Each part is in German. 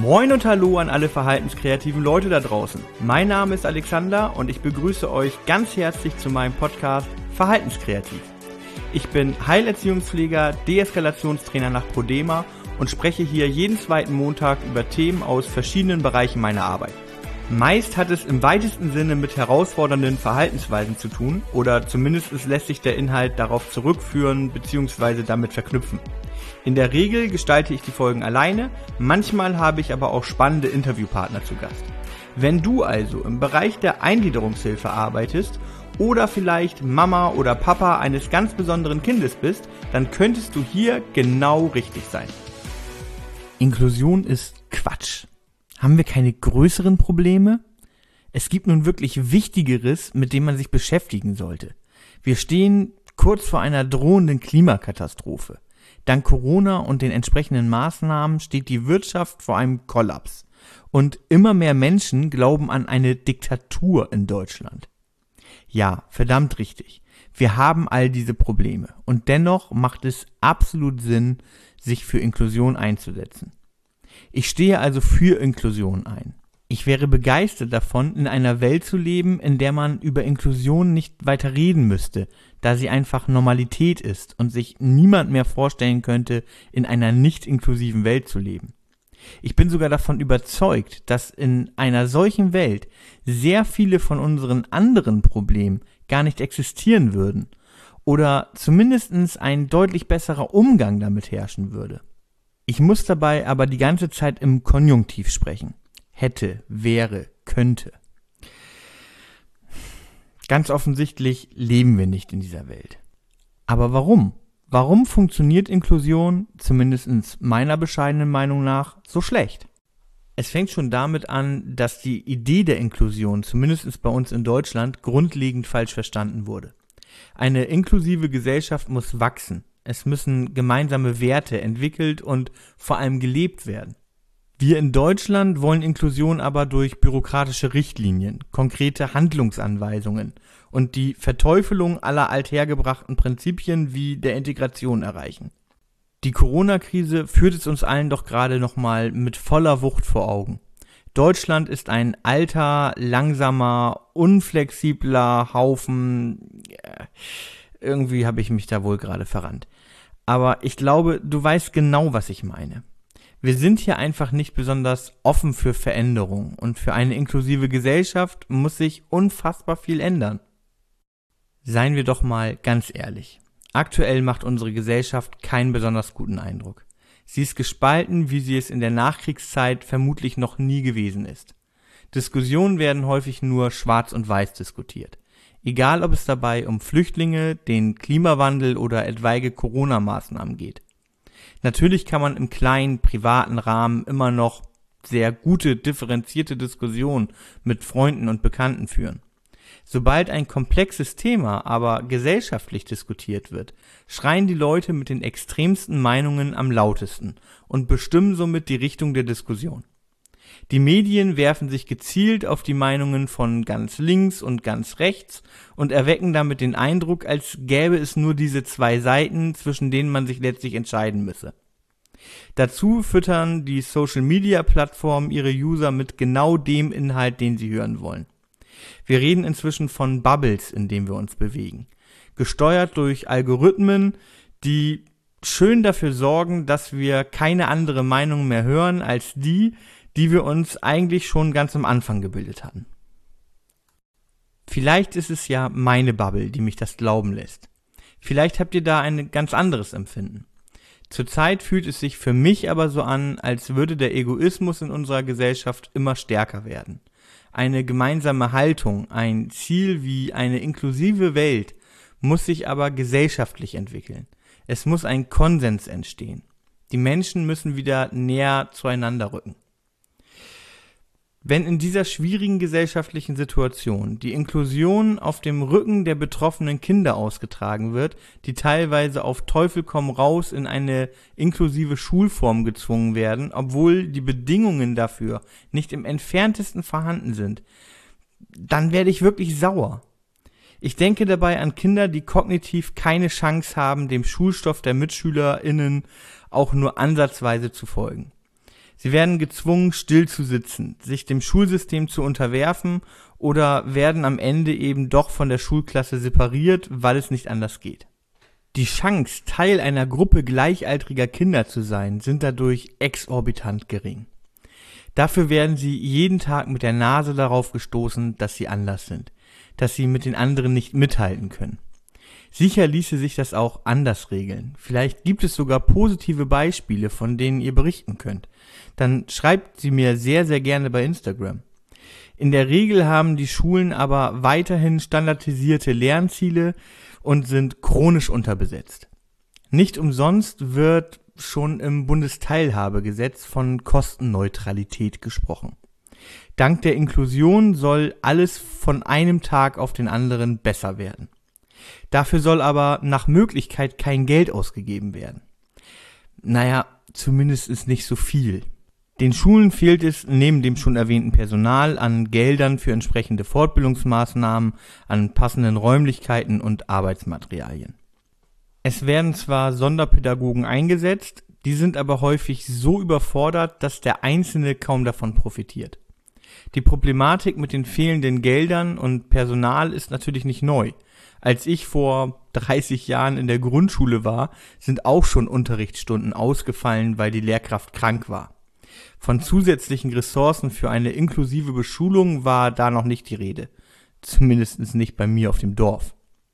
Moin und Hallo an alle verhaltenskreativen Leute da draußen. Mein Name ist Alexander und ich begrüße euch ganz herzlich zu meinem Podcast Verhaltenskreativ. Ich bin Heilerziehungspfleger, Deeskalationstrainer nach Prodema und spreche hier jeden zweiten Montag über Themen aus verschiedenen Bereichen meiner Arbeit. Meist hat es im weitesten Sinne mit herausfordernden Verhaltensweisen zu tun oder zumindest lässt sich der Inhalt darauf zurückführen bzw. damit verknüpfen. In der Regel gestalte ich die Folgen alleine, manchmal habe ich aber auch spannende Interviewpartner zu Gast. Wenn du also im Bereich der Eingliederungshilfe arbeitest oder vielleicht Mama oder Papa eines ganz besonderen Kindes bist, dann könntest du hier genau richtig sein. Inklusion ist Quatsch. Haben wir keine größeren Probleme? Es gibt nun wirklich Wichtigeres, mit dem man sich beschäftigen sollte. Wir stehen kurz vor einer drohenden Klimakatastrophe. Dank Corona und den entsprechenden Maßnahmen steht die Wirtschaft vor einem Kollaps. Und immer mehr Menschen glauben an eine Diktatur in Deutschland. Ja, verdammt richtig. Wir haben all diese Probleme. Und dennoch macht es absolut Sinn, sich für Inklusion einzusetzen. Ich stehe also für Inklusion ein. Ich wäre begeistert davon, in einer Welt zu leben, in der man über Inklusion nicht weiter reden müsste, da sie einfach Normalität ist und sich niemand mehr vorstellen könnte, in einer nicht inklusiven Welt zu leben. Ich bin sogar davon überzeugt, dass in einer solchen Welt sehr viele von unseren anderen Problemen gar nicht existieren würden oder zumindest ein deutlich besserer Umgang damit herrschen würde. Ich muss dabei aber die ganze Zeit im Konjunktiv sprechen. Hätte, wäre, könnte. Ganz offensichtlich leben wir nicht in dieser Welt. Aber warum? Warum funktioniert Inklusion, zumindest meiner bescheidenen Meinung nach, so schlecht? Es fängt schon damit an, dass die Idee der Inklusion, zumindest bei uns in Deutschland, grundlegend falsch verstanden wurde. Eine inklusive Gesellschaft muss wachsen. Es müssen gemeinsame Werte entwickelt und vor allem gelebt werden. Wir in Deutschland wollen Inklusion aber durch bürokratische Richtlinien, konkrete Handlungsanweisungen und die Verteufelung aller althergebrachten Prinzipien wie der Integration erreichen. Die Corona-Krise führt es uns allen doch gerade nochmal mit voller Wucht vor Augen. Deutschland ist ein alter, langsamer, unflexibler Haufen. Irgendwie habe ich mich da wohl gerade verrannt. Aber ich glaube, du weißt genau, was ich meine. Wir sind hier einfach nicht besonders offen für Veränderung und für eine inklusive Gesellschaft muss sich unfassbar viel ändern. Seien wir doch mal ganz ehrlich. Aktuell macht unsere Gesellschaft keinen besonders guten Eindruck. Sie ist gespalten, wie sie es in der Nachkriegszeit vermutlich noch nie gewesen ist. Diskussionen werden häufig nur schwarz und weiß diskutiert. Egal, ob es dabei um Flüchtlinge, den Klimawandel oder etwaige Corona-Maßnahmen geht. Natürlich kann man im kleinen, privaten Rahmen immer noch sehr gute, differenzierte Diskussionen mit Freunden und Bekannten führen. Sobald ein komplexes Thema aber gesellschaftlich diskutiert wird, schreien die Leute mit den extremsten Meinungen am lautesten und bestimmen somit die Richtung der Diskussion. Die Medien werfen sich gezielt auf die Meinungen von ganz links und ganz rechts und erwecken damit den Eindruck, als gäbe es nur diese zwei Seiten, zwischen denen man sich letztlich entscheiden müsse. Dazu füttern die Social-Media-Plattformen ihre User mit genau dem Inhalt, den sie hören wollen. Wir reden inzwischen von Bubbles, in denen wir uns bewegen, gesteuert durch Algorithmen, die schön dafür sorgen, dass wir keine andere Meinung mehr hören als die wir uns eigentlich schon ganz am Anfang gebildet hatten. Vielleicht ist es ja meine Bubble, die mich das glauben lässt. Vielleicht habt ihr da ein ganz anderes Empfinden. Zurzeit fühlt es sich für mich aber so an, als würde der Egoismus in unserer Gesellschaft immer stärker werden. Eine gemeinsame Haltung, ein Ziel wie eine inklusive Welt muss sich aber gesellschaftlich entwickeln. Es muss ein Konsens entstehen. Die Menschen müssen wieder näher zueinander rücken. Wenn in dieser schwierigen gesellschaftlichen Situation die Inklusion auf dem Rücken der betroffenen Kinder ausgetragen wird, die teilweise auf Teufel komm raus in eine inklusive Schulform gezwungen werden, obwohl die Bedingungen dafür nicht im entferntesten vorhanden sind, dann werde ich wirklich sauer. Ich denke dabei an Kinder, die kognitiv keine Chance haben, dem Schulstoff der MitschülerInnen auch nur ansatzweise zu folgen. Sie werden gezwungen, still zu sitzen, sich dem Schulsystem zu unterwerfen oder werden am Ende eben doch von der Schulklasse separiert, weil es nicht anders geht. Die Chance, Teil einer Gruppe gleichaltriger Kinder zu sein, sind dadurch exorbitant gering. Dafür werden sie jeden Tag mit der Nase darauf gestoßen, dass sie anders sind, dass sie mit den anderen nicht mithalten können. Sicher ließe sich das auch anders regeln. Vielleicht gibt es sogar positive Beispiele, von denen ihr berichten könnt. Dann schreibt sie mir sehr, sehr gerne bei Instagram. In der Regel haben die Schulen aber weiterhin standardisierte Lernziele und sind chronisch unterbesetzt. Nicht umsonst wird schon im Bundesteilhabegesetz von Kostenneutralität gesprochen. Dank der Inklusion soll alles von einem Tag auf den anderen besser werden. Dafür soll aber nach Möglichkeit kein Geld ausgegeben werden. Naja, zumindest ist nicht so viel. Den Schulen fehlt es neben dem schon erwähnten Personal an Geldern für entsprechende Fortbildungsmaßnahmen, an passenden Räumlichkeiten und Arbeitsmaterialien. Es werden zwar Sonderpädagogen eingesetzt, die sind aber häufig so überfordert, dass der Einzelne kaum davon profitiert. Die Problematik mit den fehlenden Geldern und Personal ist natürlich nicht neu. Als ich vor 30 Jahren in der Grundschule war, sind auch schon Unterrichtsstunden ausgefallen, weil die Lehrkraft krank war. Von zusätzlichen Ressourcen für eine inklusive Beschulung war da noch nicht die Rede. Zumindest nicht bei mir auf dem Dorf.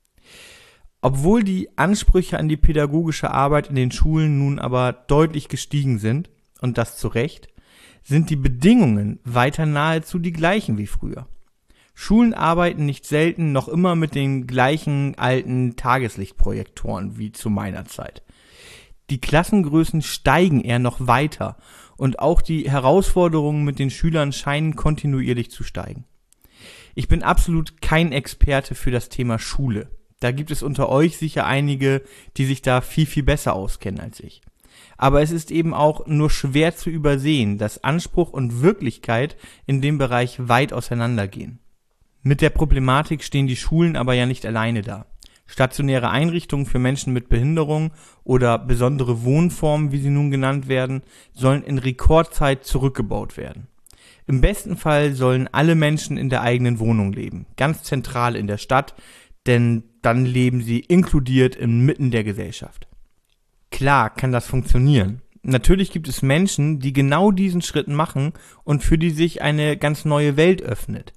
Obwohl die Ansprüche an die pädagogische Arbeit in den Schulen nun aber deutlich gestiegen sind, und das zu Recht, sind die Bedingungen weiter nahezu die gleichen wie früher. Schulen arbeiten nicht selten noch immer mit den gleichen alten Tageslichtprojektoren wie zu meiner Zeit. Die Klassengrößen steigen eher noch weiter und auch die Herausforderungen mit den Schülern scheinen kontinuierlich zu steigen. Ich bin absolut kein Experte für das Thema Schule. Da gibt es unter euch sicher einige, die sich da viel, viel besser auskennen als ich. Aber es ist eben auch nur schwer zu übersehen, dass Anspruch und Wirklichkeit in dem Bereich weit auseinandergehen. Mit der Problematik stehen die Schulen aber ja nicht alleine da. Stationäre Einrichtungen für Menschen mit Behinderung oder besondere Wohnformen, wie sie nun genannt werden, sollen in Rekordzeit zurückgebaut werden. Im besten Fall sollen alle Menschen in der eigenen Wohnung leben, ganz zentral in der Stadt, denn dann leben sie inkludiert inmitten der Gesellschaft. Klar kann das funktionieren. Natürlich gibt es Menschen, die genau diesen Schritt machen und für die sich eine ganz neue Welt öffnet.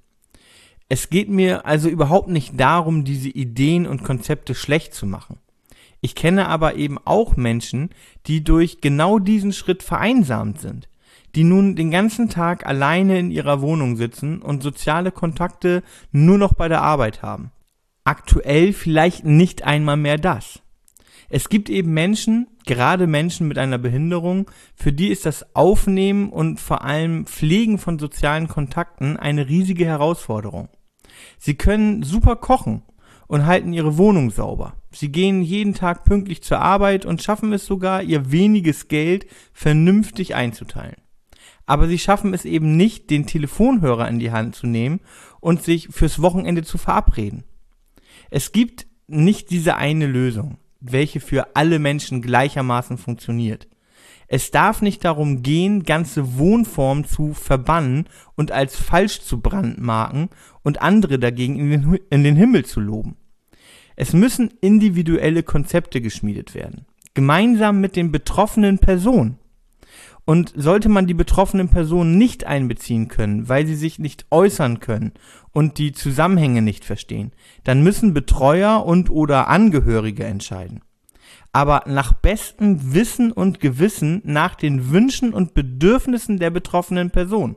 Es geht mir also überhaupt nicht darum, diese Ideen und Konzepte schlecht zu machen. Ich kenne aber eben auch Menschen, die durch genau diesen Schritt vereinsamt sind, die nun den ganzen Tag alleine in ihrer Wohnung sitzen und soziale Kontakte nur noch bei der Arbeit haben. Aktuell vielleicht nicht einmal mehr das. Es gibt eben Menschen, gerade Menschen mit einer Behinderung, für die ist das Aufnehmen und vor allem Pflegen von sozialen Kontakten eine riesige Herausforderung. Sie können super kochen und halten ihre Wohnung sauber. Sie gehen jeden Tag pünktlich zur Arbeit und schaffen es sogar, ihr weniges Geld vernünftig einzuteilen. Aber sie schaffen es eben nicht, den Telefonhörer in die Hand zu nehmen und sich fürs Wochenende zu verabreden. Es gibt nicht diese eine Lösung, welche für alle Menschen gleichermaßen funktioniert. Es darf nicht darum gehen, ganze Wohnformen zu verbannen und als falsch zu brandmarken und andere dagegen in den Himmel zu loben. Es müssen individuelle Konzepte geschmiedet werden, gemeinsam mit den betroffenen Personen. Und sollte man die betroffenen Personen nicht einbeziehen können, weil sie sich nicht äußern können und die Zusammenhänge nicht verstehen, dann müssen Betreuer und/oder Angehörige entscheiden. Aber nach bestem Wissen und Gewissen nach den Wünschen und Bedürfnissen der betroffenen Person.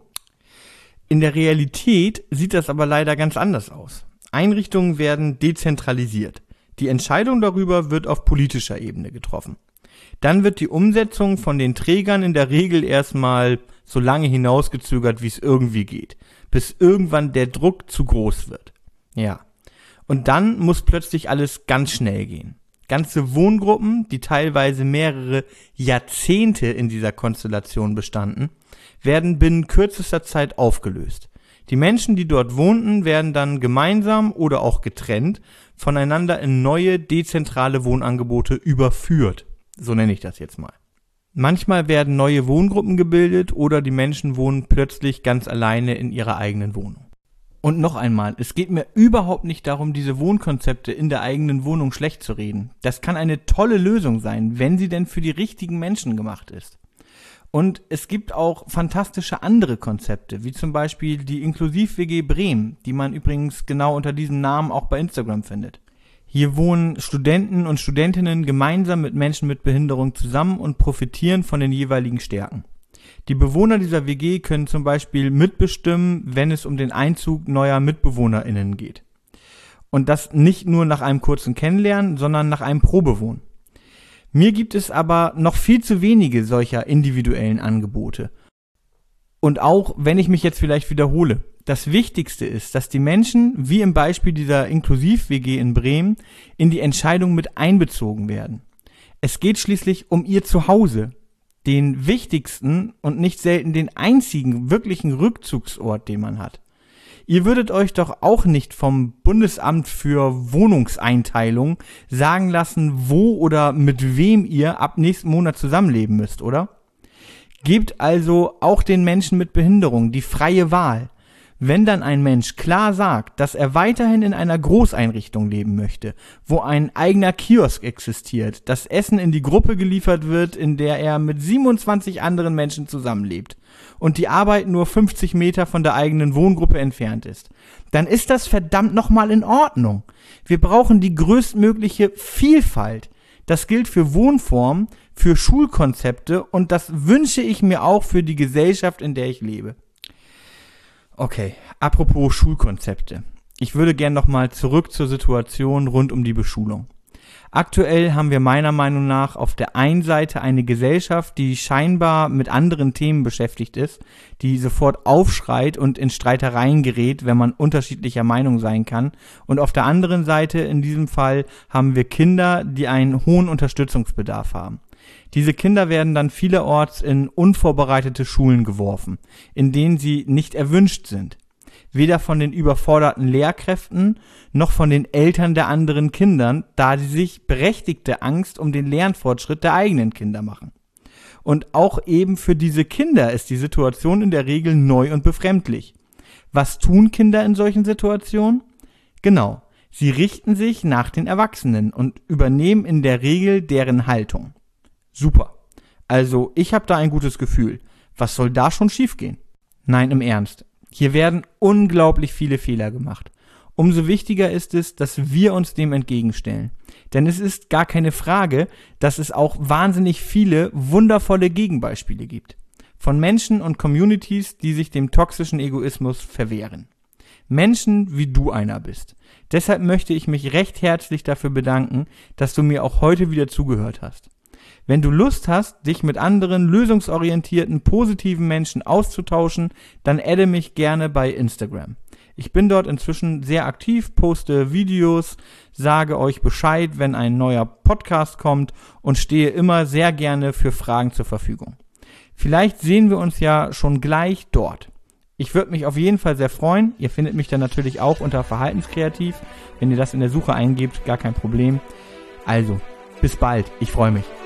In der Realität sieht das aber leider ganz anders aus. Einrichtungen werden dezentralisiert. Die Entscheidung darüber wird auf politischer Ebene getroffen. Dann wird die Umsetzung von den Trägern in der Regel erstmal so lange hinausgezögert, wie es irgendwie geht, bis irgendwann der Druck zu groß wird. Ja. Und dann muss plötzlich alles ganz schnell gehen. Ganze Wohngruppen, die teilweise mehrere Jahrzehnte in dieser Konstellation bestanden, werden binnen kürzester Zeit aufgelöst. Die Menschen, die dort wohnten, werden dann gemeinsam oder auch getrennt voneinander in neue dezentrale Wohnangebote überführt. So nenne ich das jetzt mal. Manchmal werden neue Wohngruppen gebildet oder die Menschen wohnen plötzlich ganz alleine in ihrer eigenen Wohnung. Und noch einmal, es geht mir überhaupt nicht darum, diese Wohnkonzepte in der eigenen Wohnung schlecht zu reden. Das kann eine tolle Lösung sein, wenn sie denn für die richtigen Menschen gemacht ist. Und es gibt auch fantastische andere Konzepte, wie zum Beispiel die Inklusiv-WG Bremen, die man übrigens genau unter diesem Namen auch bei Instagram findet. Hier wohnen Studenten und Studentinnen gemeinsam mit Menschen mit Behinderung zusammen und profitieren von den jeweiligen Stärken. Die Bewohner dieser WG können zum Beispiel mitbestimmen, wenn es um den Einzug neuer MitbewohnerInnen geht. Und das nicht nur nach einem kurzen Kennenlernen, sondern nach einem Probewohnen. Mir gibt es aber noch viel zu wenige solcher individuellen Angebote. Und auch, wenn ich mich jetzt vielleicht wiederhole, das Wichtigste ist, dass die Menschen, wie im Beispiel dieser Inklusiv-WG in Bremen, in die Entscheidung mit einbezogen werden. Es geht schließlich um ihr Zuhause, den wichtigsten und nicht selten den einzigen wirklichen Rückzugsort, den man hat. Ihr würdet euch doch auch nicht vom Bundesamt für Wohnungseinteilung sagen lassen, wo oder mit wem ihr ab nächsten Monat zusammenleben müsst, oder? Gebt also auch den Menschen mit Behinderung die freie Wahl. Wenn dann ein Mensch klar sagt, dass er weiterhin in einer Großeinrichtung leben möchte, wo ein eigener Kiosk existiert, das Essen in die Gruppe geliefert wird, in der er mit 27 anderen Menschen zusammenlebt und die Arbeit nur 50 Meter von der eigenen Wohngruppe entfernt ist, dann ist das verdammt nochmal in Ordnung. Wir brauchen die größtmögliche Vielfalt. Das gilt für Wohnformen, für Schulkonzepte und das wünsche ich mir auch für die Gesellschaft, in der ich lebe. Okay, apropos Schulkonzepte. Ich würde gern nochmal zurück zur Situation rund um die Beschulung. Aktuell haben wir meiner Meinung nach auf der einen Seite eine Gesellschaft, die scheinbar mit anderen Themen beschäftigt ist, die sofort aufschreit und in Streitereien gerät, wenn man unterschiedlicher Meinung sein kann. Und auf der anderen Seite, in diesem Fall, haben wir Kinder, die einen hohen Unterstützungsbedarf haben. Diese Kinder werden dann vielerorts in unvorbereitete Schulen geworfen, in denen sie nicht erwünscht sind. Weder von den überforderten Lehrkräften noch von den Eltern der anderen Kindern, da sie sich berechtigte Angst um den Lernfortschritt der eigenen Kinder machen. Und auch eben für diese Kinder ist die Situation in der Regel neu und befremdlich. Was tun Kinder in solchen Situationen? Genau, sie richten sich nach den Erwachsenen und übernehmen in der Regel deren Haltung. Super. Also, ich habe da ein gutes Gefühl. Was soll da schon schiefgehen? Nein, im Ernst. Hier werden unglaublich viele Fehler gemacht. Umso wichtiger ist es, dass wir uns dem entgegenstellen. Denn es ist gar keine Frage, dass es auch wahnsinnig viele wundervolle Gegenbeispiele gibt. Von Menschen und Communities, die sich dem toxischen Egoismus verwehren. Menschen, wie du einer bist. Deshalb möchte ich mich recht herzlich dafür bedanken, dass du mir auch heute wieder zugehört hast. Wenn du Lust hast, dich mit anderen lösungsorientierten, positiven Menschen auszutauschen, dann adde mich gerne bei Instagram. Ich bin dort inzwischen sehr aktiv, poste Videos, sage euch Bescheid, wenn ein neuer Podcast kommt und stehe immer sehr gerne für Fragen zur Verfügung. Vielleicht sehen wir uns ja schon gleich dort. Ich würde mich auf jeden Fall sehr freuen. Ihr findet mich dann natürlich auch unter Verhaltenskreativ. Wenn ihr das in der Suche eingebt, gar kein Problem. Also, bis bald. Ich freue mich.